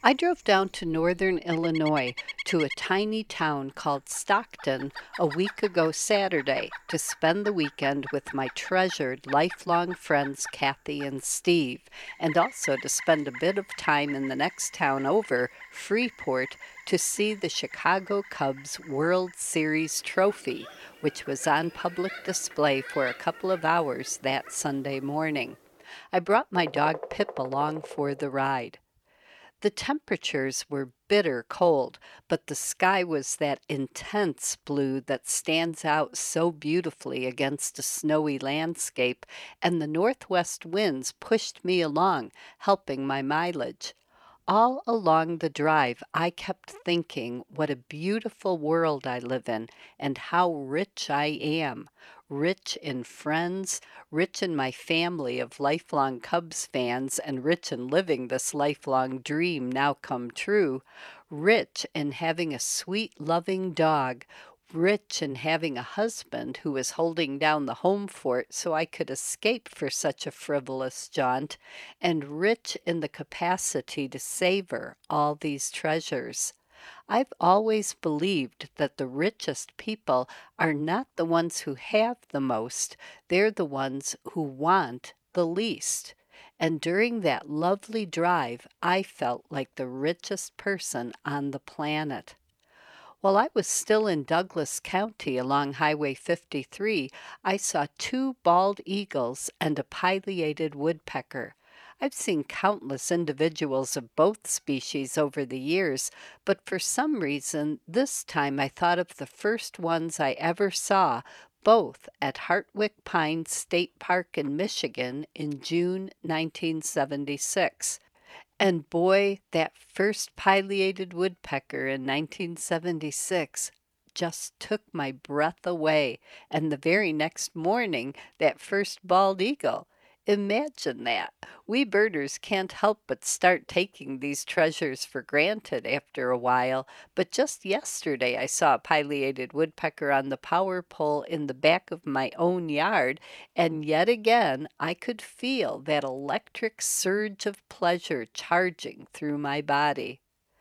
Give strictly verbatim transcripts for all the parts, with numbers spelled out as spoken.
I drove down to northern Illinois to a tiny town called Stockton a week ago Saturday to spend the weekend with my treasured lifelong friends Kathy and Steve, and also to spend a bit of time in the next town over, Freeport, to see the Chicago Cubs World Series trophy, which was on public display for a couple of hours that Sunday morning. I brought my dog Pip along for the ride. The temperatures were bitter cold, but the sky was that intense blue that stands out so beautifully against a snowy landscape, and the northwest winds pushed me along, helping my mileage. All along the drive, I kept thinking what a beautiful world I live in and how rich I am. Rich in friends, rich in my family of lifelong Cubs fans, and rich in living this lifelong dream now come true. Rich in having a sweet, loving dog. Rich in having a husband who was holding down the home fort so I could escape for such a frivolous jaunt, and rich in the capacity to savor all these treasures. I've always believed that the richest people are not the ones who have the most, they're the ones who want the least. And during that lovely drive, I felt like the richest person on the planet. While I was still in Douglas County along Highway fifty-three, I saw two bald eagles and a pileated woodpecker. I've seen countless individuals of both species over the years, but for some reason this time I thought of the first ones I ever saw, both at Hartwick Pines State Park in Michigan in June nineteen seventy-six. And boy, that first pileated woodpecker in nineteen seventy-six just took my breath away. And the very next morning, that first bald eagle. Imagine that. We birders can't help but start taking these treasures for granted after a while. But just yesterday, I saw a pileated woodpecker on the power pole in the back of my own yard, and yet again I could feel that electric surge of pleasure charging through my body.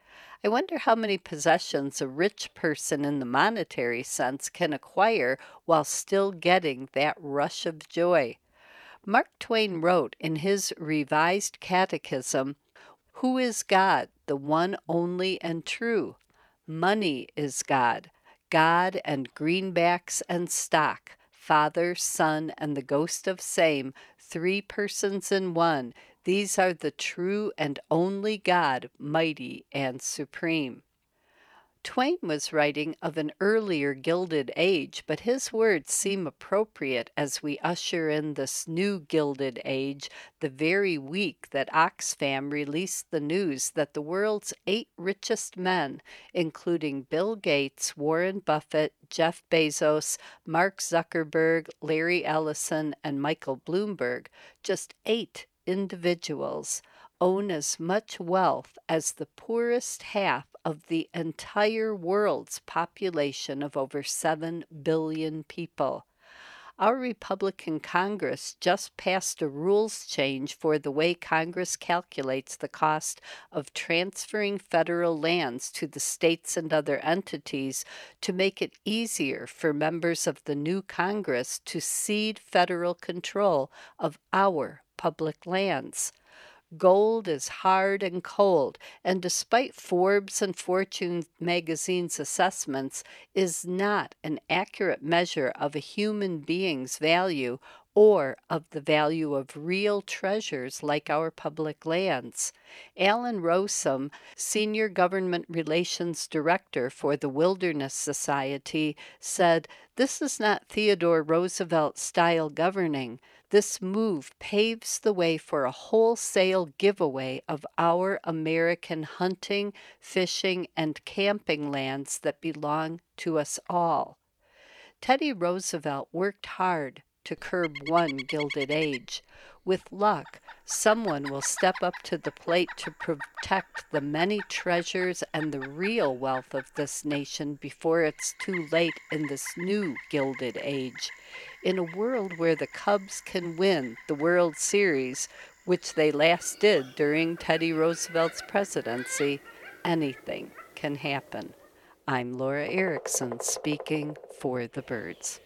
I wonder how many possessions a rich person in the monetary sense can acquire while still getting that rush of joy. Mark Twain wrote in his Revised Catechism, "Who is God, the one only and true? Money is God, God and greenbacks and stock, Father, Son, and the ghost of same, three persons in one. These are the true and only God, mighty and supreme." Twain was writing of an earlier Gilded Age, but his words seem appropriate as we usher in this new Gilded Age the very week that Oxfam released the news that the world's eight richest men, including Bill Gates, Warren Buffett, Jeff Bezos, Mark Zuckerberg, Larry Ellison, and Michael Bloomberg, just eight individuals, own as much wealth as the poorest half of the entire world's population of over seven billion people. Our Republican Congress just passed a rules change for the way Congress calculates the cost of transferring federal lands to the states and other entities to make it easier for members of the new Congress to cede federal control of our public lands. Gold is hard and cold, and despite Forbes and Fortune magazine's assessments, is not an accurate measure of a human being's value or of the value of real treasures like our public lands. Alan Rosum, Senior Government Relations Director for the Wilderness Society, said, "This is not Theodore Roosevelt-style governing. This move paves the way for a wholesale giveaway of our American hunting, fishing, and camping lands that belong to us all." Teddy Roosevelt worked hard to curb one Gilded Age. With luck, someone will step up to the plate to protect the many treasures and the real wealth of this nation before it's too late in this new Gilded Age. In a world where the Cubs can win the World Series, which they last did during Teddy Roosevelt's presidency, anything can happen. I'm Laura Erickson speaking for the birds.